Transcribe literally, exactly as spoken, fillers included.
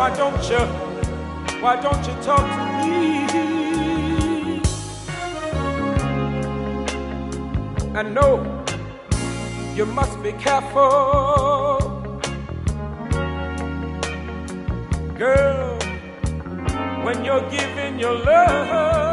Why don't you, why don't you talk to me? I know you must be careful, girl, when you're giving your love.